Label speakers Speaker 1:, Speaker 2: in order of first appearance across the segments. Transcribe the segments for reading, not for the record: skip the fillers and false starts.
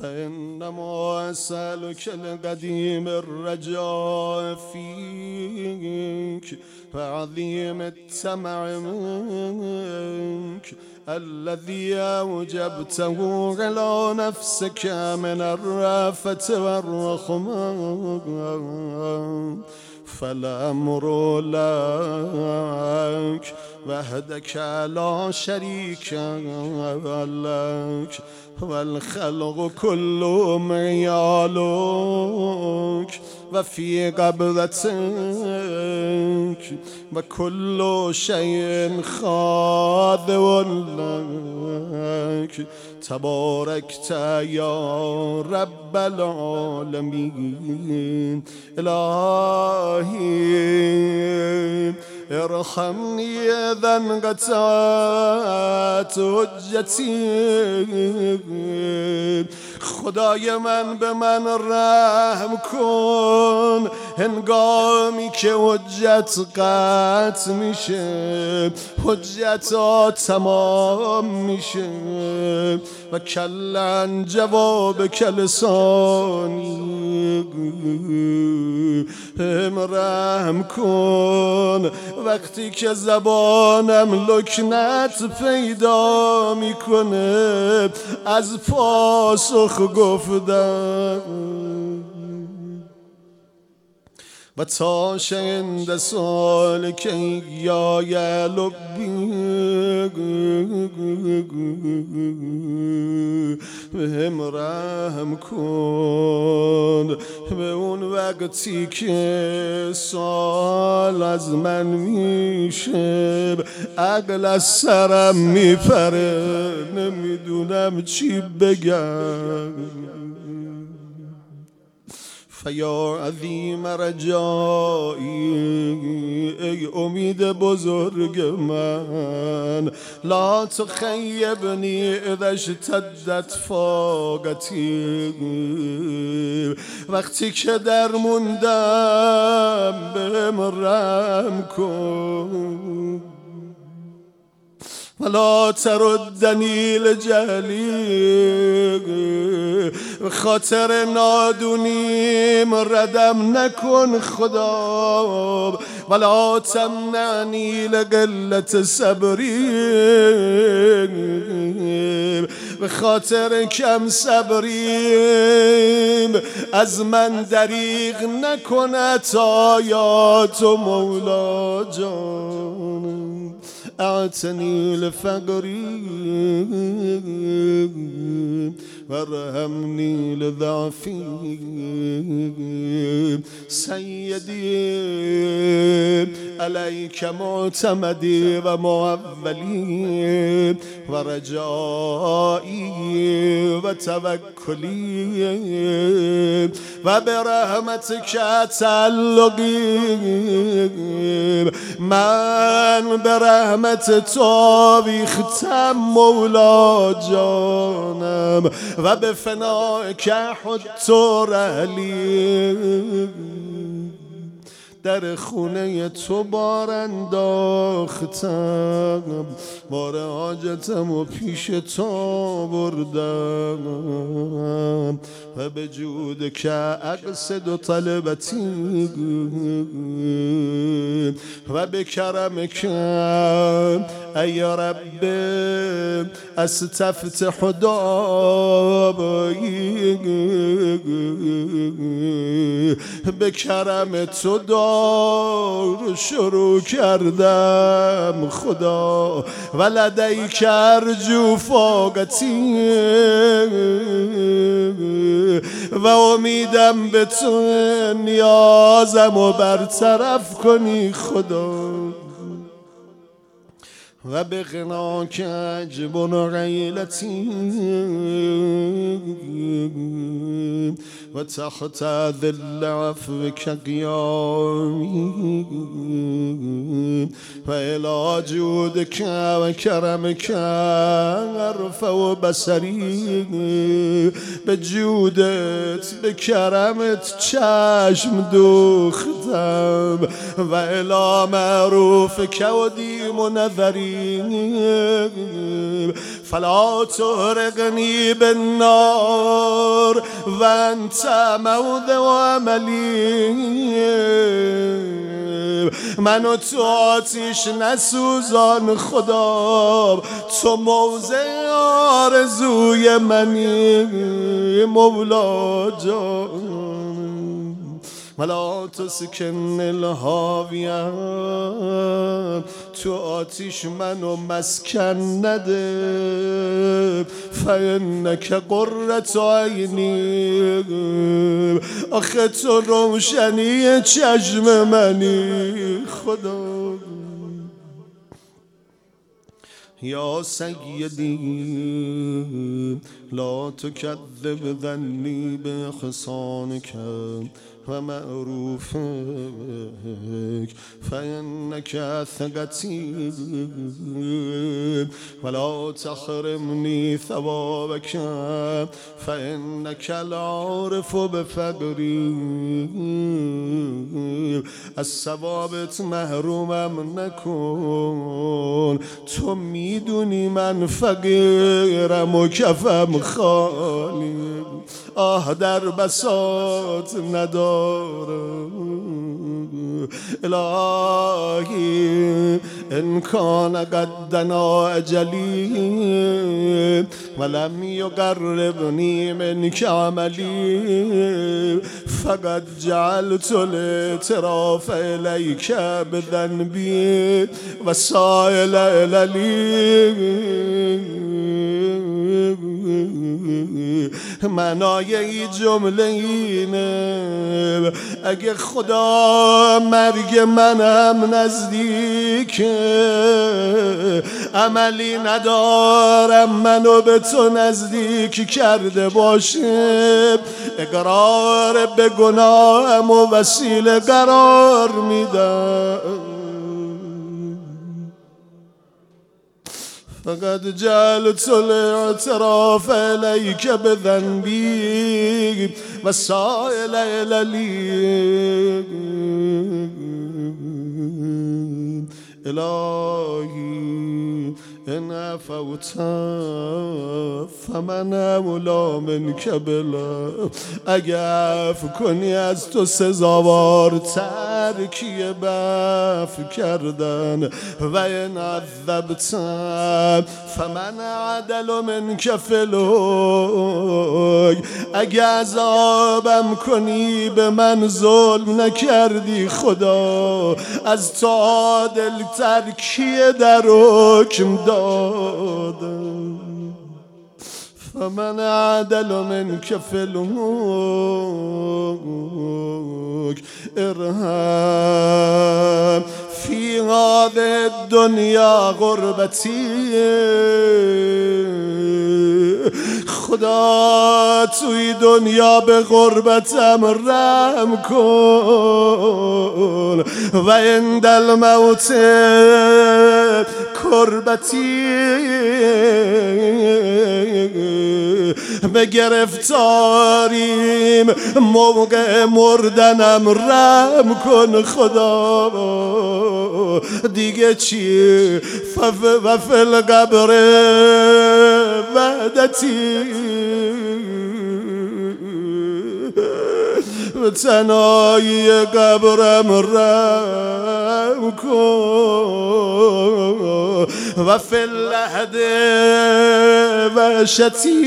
Speaker 1: فإنما أسألك القديم الرجاء فيك وعظيم الطمع منك الذي أوجبته على نفسك من الرأفة والرحمة فالأمر لك وحدك لا شريك لك والخلق كلهم عيالك وفي قبضتك وكل شيء خاضع لك تباركت يا رب العالمين. إلهي ارحمني إذا انقطعت حجتي، خدای من به من رحم کن هنگامی که حجت قطع میشه، حجت ها تمام میشه و کلن جواب کلسانی هم رحم کن وقتی که زبانم لکنت پیدا میکنه از پاسخ گفتم و تا شند سالک یا لبی بهم رحم کن به اون وقتی که سال از من میشه عقل از سرم میپره نمیدونم چی بگم. فیا عظیم رجایی ای امید بزرگ من لا تخیبنی اذا اشتدت فاقتی، وقتی که در موندم بهم رحم کن ولا تردنی لجهلی، خاطر نادونیم ردم نکن خدا ولا تمنعنی لقلت صبری، به خاطر کم صبریم از من دریغ نکند آیات و مولا جان. اعتنی لفقری وارحمنی لضعفی سیدی علیک معتمدی و معولی و رجایی و توکلی و برحمتک تعلقی، من برحمت تو بیختم مولا جانم و به فنایک حط رحلی، در خونه تو بار انداختم بار حاجتم و پیش تو بردم و به جود که اقصد و طلبتی و به کرم کم ای رب استفتح دعایی، به کرم تو دار شروع کردم خدا و لدیک ارجو فاقتی و امیدم به تو نیازم و برطرف کنی خدا و به غناک اجبن غیلتی و تحت ذل عفوک قیامی و الی جودک و کرمک ارفع بصری، به جودت به کرمت چشم دوختم و الی معروفک و دیم نظری فلا تحرقنی بالنار النار وانت موضع عملی. منو تو آتیش نسوزان خدا، تو موضع آرزوی منی مولا جان. ولا تسکن الهاویه، تو آتیش منو مسکن نده. فانک قرة عینی، آخه تو روشنی چشم منی خدا. یا سیدی لا تکذب ظنی بإحسانک و معروفک فإنک ثقتی ولا تحرمنی ثوابک فإنک العارف بفقری. از ثوابت محرومم نکن، تو میدونی من فقیرم و کفم خالی، آه در بساط ندارم. الهی ان کان قدنا اجلی ولم یقربنی منک عملی فقد جعلت الاعتراف الیک بذنبی وسائل اللی. معنای این جمله اینه اگه خدا مرگ منم نزدیکه، عملی ندارم منو به تو نزدیک کرده باشه، اقرار به گناهم و وسیله قرار میدم. فقد جعلت الاعتراف الیک بذنبی وسائل اللی. الهی ان عفوت فمن اولی منک بلا. اگه عفو کنی از تو سزاوارتر کیه بعفو کردن. و ان عذبت فمن عدل منک فی الحکم. اگه عذابم کنی به من ظلم نکردی خدا، از تو عادل تر کیه در حکم دادم. فمن عدل منک فی الحکم ارحم فی هذه الدنیا غربتی. خدا توی دنیا به غربتم رحم کن و عند الموت کربتی. به گرفتاریم موقع مردنم رحم کن خدا. دیگه چی و فی القبر وحدتی. به تنهایی قبرم رحم کن و فی اللحد وحشتی.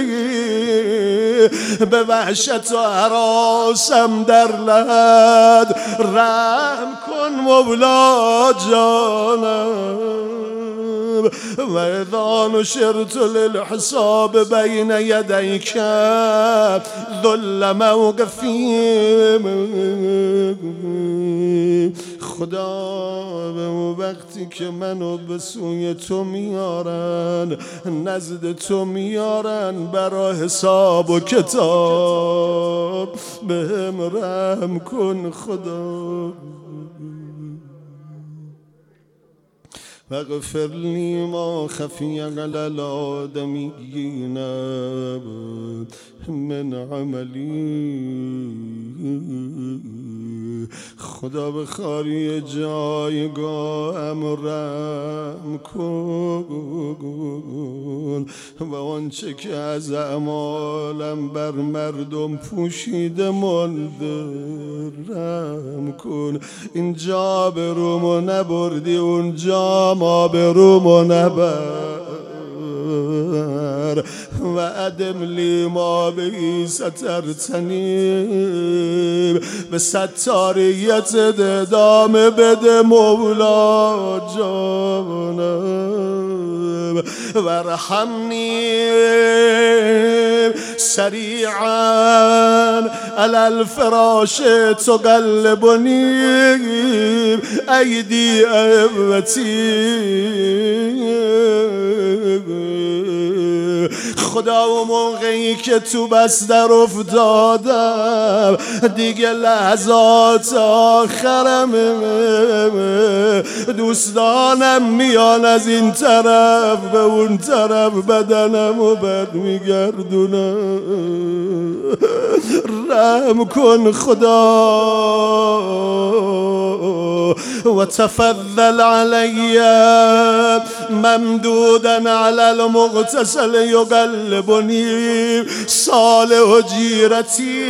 Speaker 1: به وحشت و هراسم در لحد رحم کن مولا جانم. و اذا نشرت للحساب بین یدیک ذل موقفی. خدا به وقتی که منو به سوی تو میارن، نزد تو میارن برای حساب و کتاب، بهم رحم کن خدا. واغفر لی ما خفی علی الآدمیین من عملی خدا به خاری جایگاهم رحم کن و آنچه که از اعمالم بر مردم پوشیده مانده رحم کن. اینجا آبرومو نبردی اونجا آبرومو نبر و ادم لی ما بهی سترتنی به ستاریت ادامه بده مولا جانم ورحمنی سریعا علی الفراش تقلبنی ایدی احبتی. خدا و موقعی که تو بستر افتادم دیگه لحظات آخرمه، دوستانم میان از این طرف به اون طرف بدنم و بد میگردونم. رحم کن خدا و تفضل علی ممدودا علی المغتسل یقلبنی صالح جیرتی.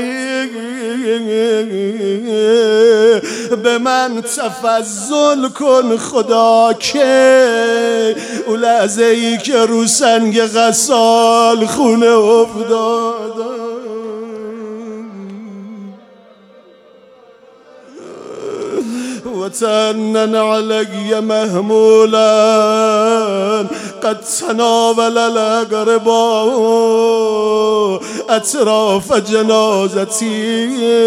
Speaker 1: به من تفضل کن خدا که اون لحظه ای که رو سنگ غسال خونه افتادم و تنن علی محمولا قد تناول الاقرباء اطراف جنازتی.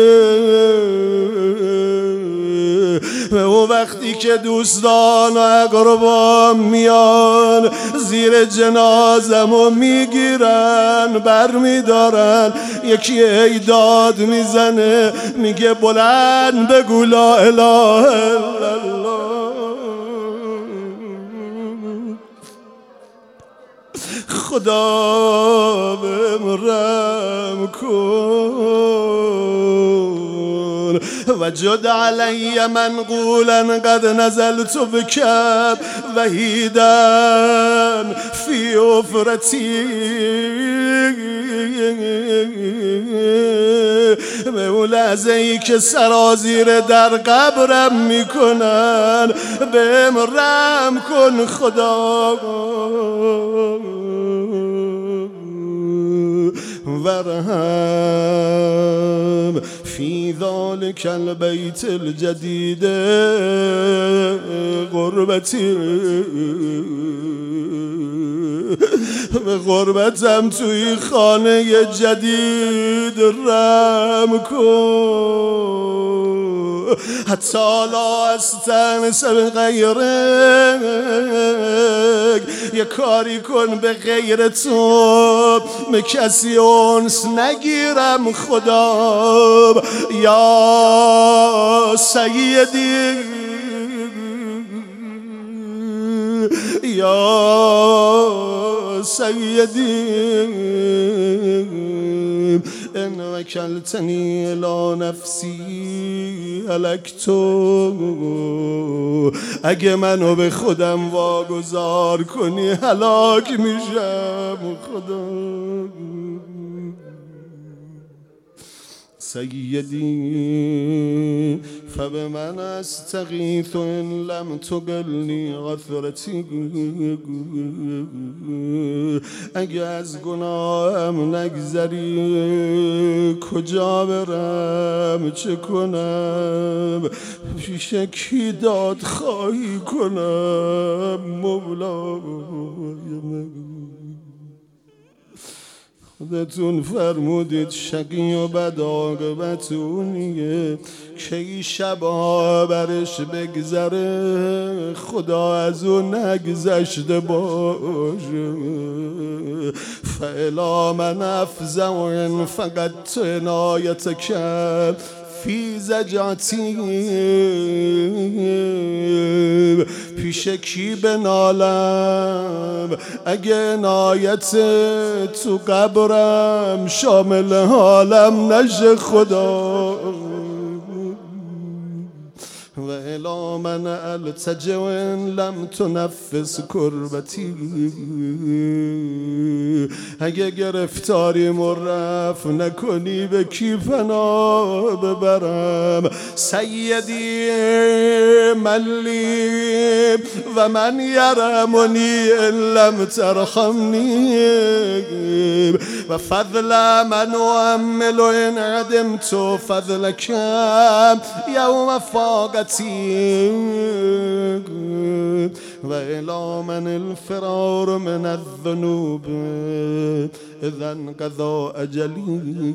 Speaker 1: و وقتی که دوستان و اقربان میان زیر جنازمو میگیرن بر میدارن، یکی ای داد میزنه میگه بلند بگو لا اله الا الله. خدا بهم رحم کن و جد علی منقولا قد نزلت بکب وحیدا فی حفرتی. به اون لحظه ای که سرازیر در قبرم میکنن بهم رحم کن خدا ورحم فی ذلک البیت الجدید غربتی. به غربتم توی خانه جدید رحم کن حتی لا استانس بغیرک. یه کاری کن به غیر تو به کسی انس نگیرم خدا یا سیدی یا سیدی ان وکلتنی الی نفسی هلکتو. اگه منو به خودم واگذار کنی هلاک میشم خدا. سیدی فبمن استغیث ان لم تقلنی غفرتی. اگه از گناهم نگذری کجا برم چه کنم پیش کی داد خواهی کنم مولای من. خودتون فرمودید شقی و بد عاقبت اونیه که این شبها برش بگذره خدا از اون نگذشته باشه. فالا من افزع ان فقط عنایت کرد فی زجاتی. پیش کی بنالم اگه عنایت تو قبرم شامل حالم نشه خدا. وإلى من ألتجئ إن لم تنفس کربتی. اگه گرفتاریم و رفع نکنی به کی پناه ببرم؟ سیدی ملی و من یرحمنی ان لم ترحمنی و فضل من أؤمل إن عدمت فضلك يوم فاقتي وإلى من الفرار من الذنوب إذا انقضى أجلي.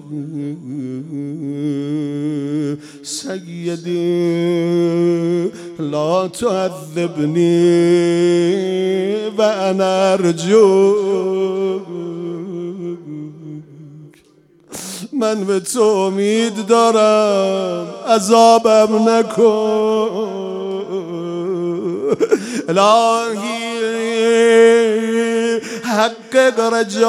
Speaker 1: سيدي لا تعذبني وأنا أرجوك. من به تو امید دارم، عذابم نکن. الهی حقق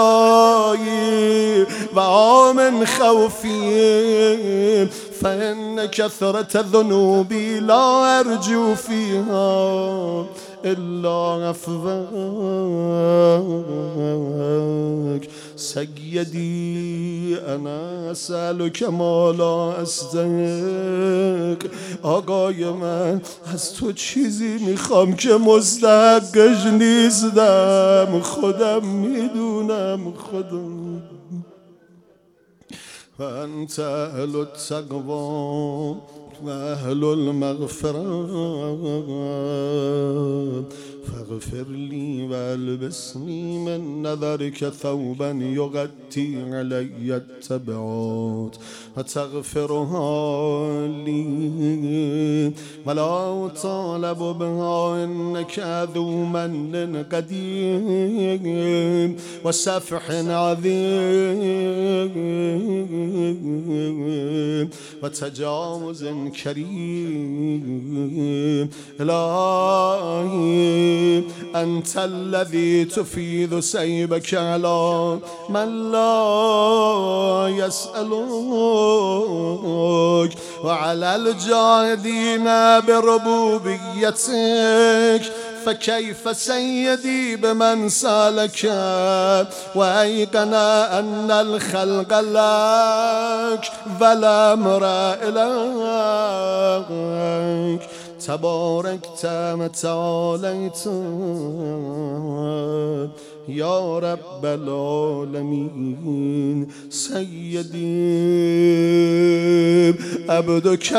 Speaker 1: رجایی و آمن خوفی فإن كثرة ذنوبي لا أرجو فيها إلا عفوك. سيدي أنا أسألك ما لا أستحق. آقای من از تو چیزی میخوام که مستحقش نیستم، خودم میدونم. خودم و انت اهل التقوى و اهل المغفرة فاغفر لي والبسني من نظرك ثوبا يغطي علي التبعات وتغفرها لي ولا أطالب بها إنك ذو من قديم وسفح عظيم وتجاوز كريم. إلهي أنت الذي تفيض سيبك على من لا يسألك وعلى الجاهدين بربوبيتك. فكيف سيدي بمن سالك وأيقن أن الخلق لك ولا أمر إليك. تباركت وتعاليت يا رب العالمين. سيدي عبدك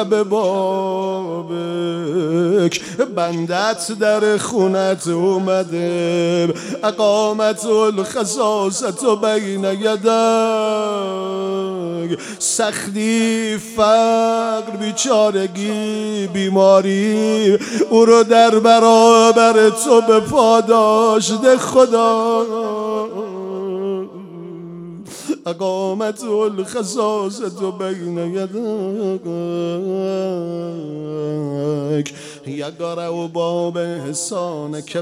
Speaker 1: ببابك، بندت در خونت اومده، اقامت الخصاصة بین یدک. سختی، فقر، بیچارگی، بیماری او رو در برابر تو به پاداش ده خدا. اقامت الخصاصة بین یدک. یقرأ باب احسانک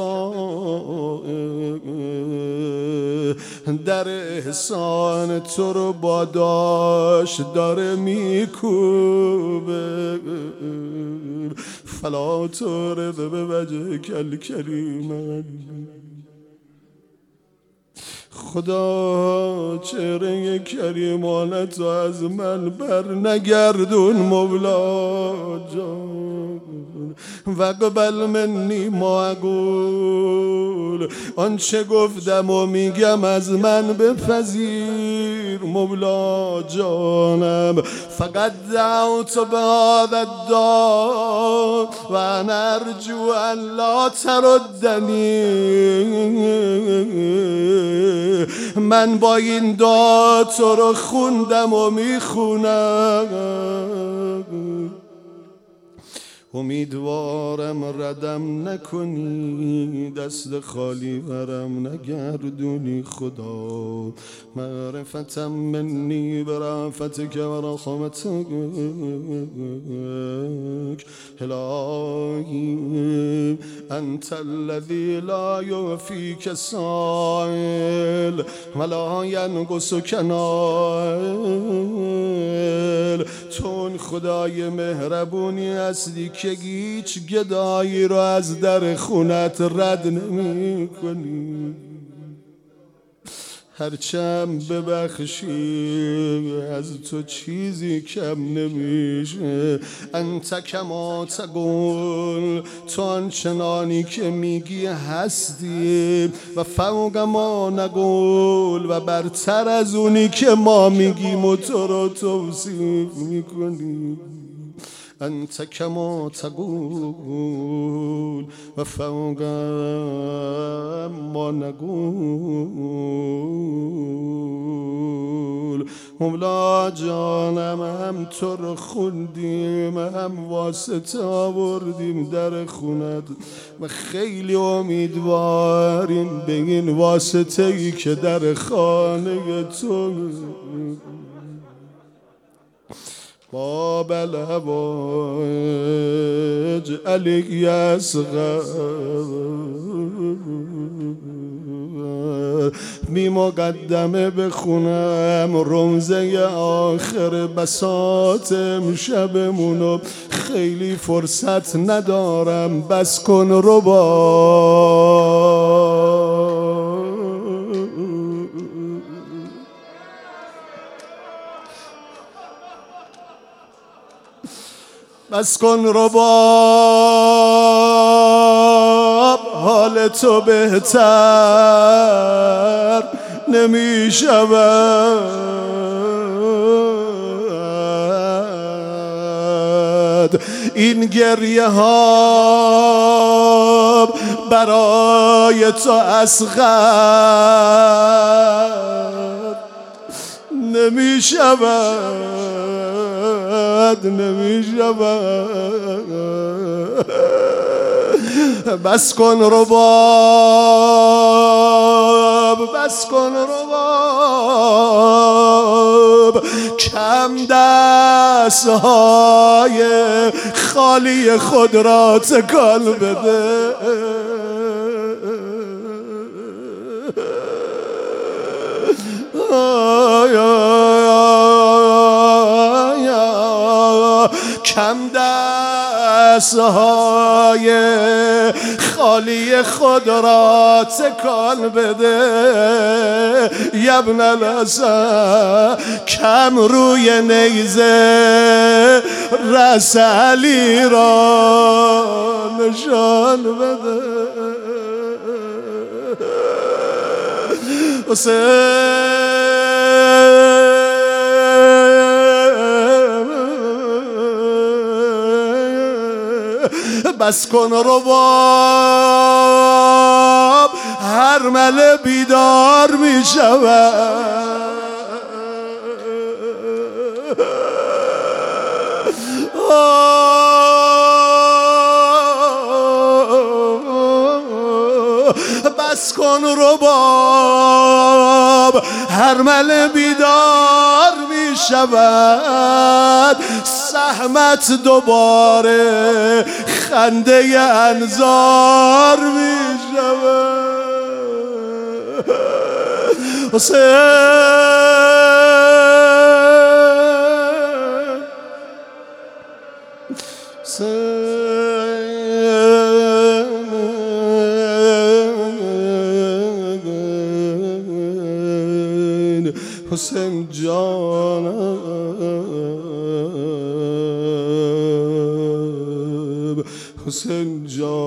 Speaker 1: بدعای، در احسان تو رو با داشت داره میکوبه. فلا ترد بوجهک الکریم. خدا چهره کریمانت رو از من بر نگردون مولا جان. وقبل منی ما اقول، آنچه گفتم و میگم از من بپذیر مولا جانم. فقط دعوت بهذا الدعاء و انا ارجو ان لا تردنی. من با این دعا تو رو خوندم و میخونم. امیدوارم ردم نکنی، دست خالی برم نگردونی خدا. معرفتم منی برفتک و رحمتک. الهی انت الذی لا یوفیک سائل ولا ینقصک نائل. تو خدای مهربونی هستی که هیچ گدایی رو از در خونت رد نمی کنی. هرچم ببخشی از تو چیزی کم نمیشه. انت کما تقول، تو آنچنانی که میگی هستی، و فوق ما نقول، و برتر از اونی که ما میگیم و تو رو توصیف میکنی. انت کما تقول و فوق ما نقول. مولا جانم، هم تو رو خوندیم، هم واسطه آوردیم در خونت و خیلی امیدواریم به این واسطه ای که در خانه تو باب الهوایج علی اصغر بی مقدمه بخونم رمزه آخر بساط امشبمونو. خیلی فرصت ندارم، بس کن بس کن رباب، حال تو بهتر نمی شود. این گریه ها برای تو اصغر نمی شود، نمی شود. بس کن رباب، بس کن رباب، کم دستهای خالی خود را تکان بده. کم دستهای خالی خود را تکان بده. یبن الحسن، کم روی نیزه رأس علی را نشان بده. بس کن رباب، هر مله بیدار می شود. بس کن رباب، هر مله بیدار می شود. سهمت دوباره خنده انظار می شود. حسین جانم، حسین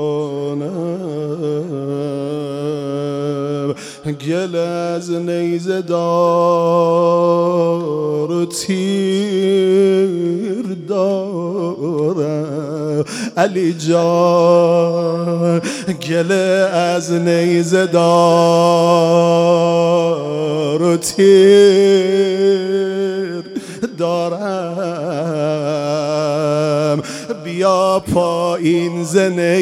Speaker 1: جانم، گل از نیزه دار و تیر دارم. علی جان، گل از نیزه دار و تیر دارم. بیا پایین ز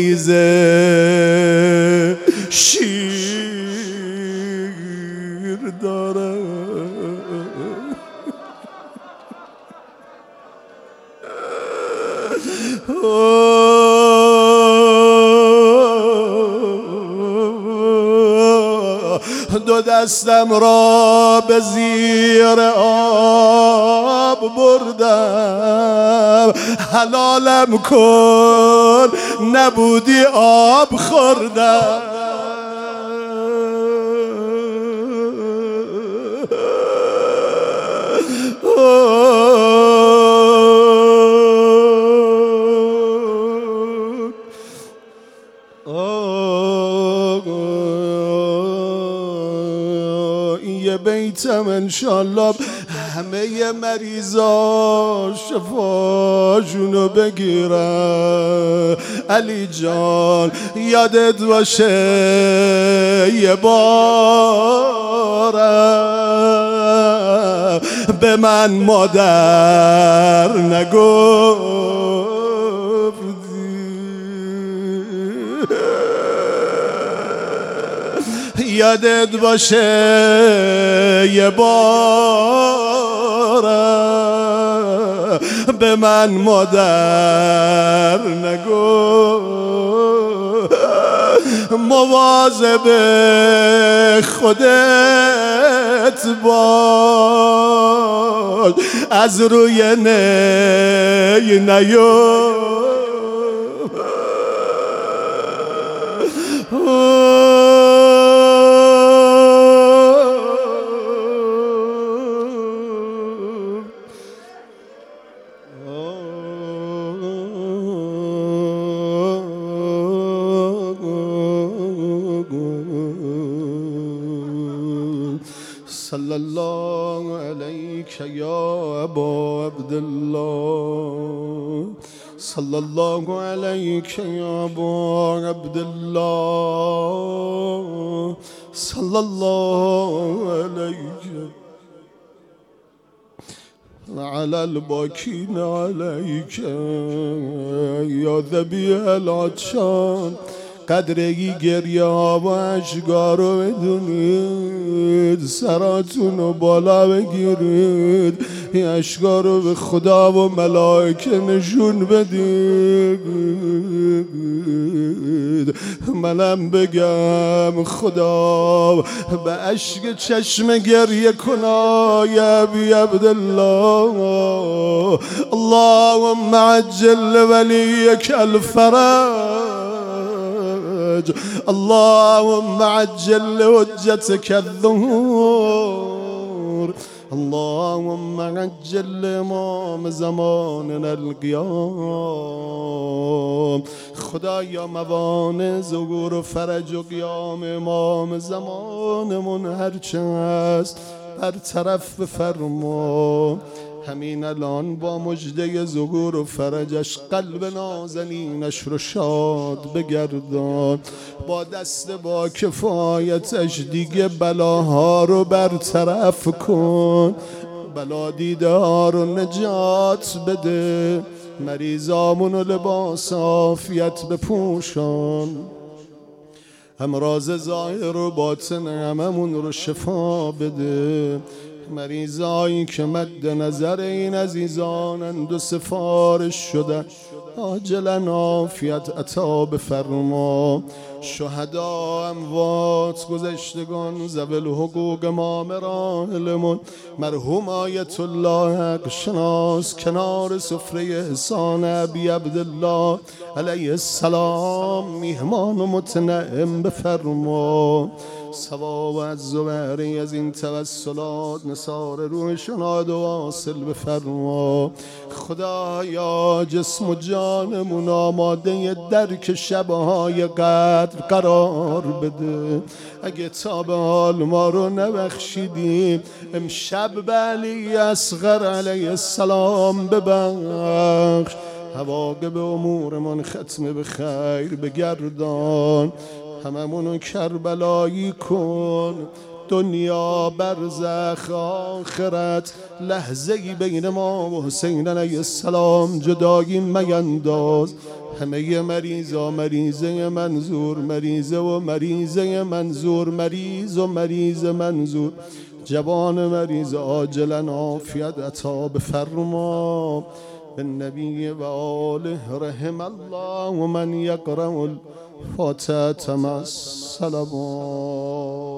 Speaker 1: نیزه شیر دارم. دو دستم را به زیر آب بردم حلالم کن نبودی آب خوردم یه بیتم انشالله همه مریضا شفاشونو بگیرن علی جان یادت باشه یه بارم به من مادر نگفتی یادت باشه یه بار به من مادر نگو مواظب خودت باش از روی نی نیو صلى الله عليك يا أبا عبد الله صلى الله عليك يا أبا عبد الله صلى الله عليك وعلى الباكين عليك يا ذبیح العطشان قدرگی گریه ها و اشکار رو بدونید سراتون رو بالا بگیرید این اشکار رو به خدا و ملائکه نشون بدید منم بگم خدا به اشک چشم گریه کنا یا ابی عبدالله اللهم عجل ولیک الفرج اللهم عجل حجتك الظهور اللهم عجل امام زماننا القيام خدایا موانع ظهور و فرج و قیام امام زمانمون هرچه هست برطرف بفرما همین الان با مژده ظهور و فرجش قلب نازنینش رو شاد بگردان با دست با کفایتش دیگه بلاها رو برطرف کن بلا دیده ها رو نجات بده مریضامون و لباس عافیت بپوشان امراض ظاهر و باطن هممون رو شفا بده مریضایی که مد نظر این عزیزانند و سفارش شده عاجلا عافیت عطا بفرما شهدا اموات گذشتگان ذوی الحقوق ما مراحلمون مرحوم آیت الله حق شناس کنار سفره احسان ابی عبدالله علیه السلام میهمان و متنعم بفرما ثواب از زبری از این توسلات نثار روحشون و واصل بفرما خدایا جسم و جانمون آماده درک شبهای قدر قرار بده اگه تا به حال ما رو نبخشیدیم امشب به علی اصغر علیه السلام ببخش حواقب امورمون ختم به خیر بگردان هممونو کربلایی کن دنیا برزخ آخرت لحظه‌ای بین ما و حسین علیه السلام جدایی مینداز همه مریضا مریضه منظور مریضه و مریضه منظور مریض و مریض منظور جوان مریض عاجلا عافیت عطا بفرما بالنبی و آله رحم الله و من یقرأ الفاتحة مع الصلوات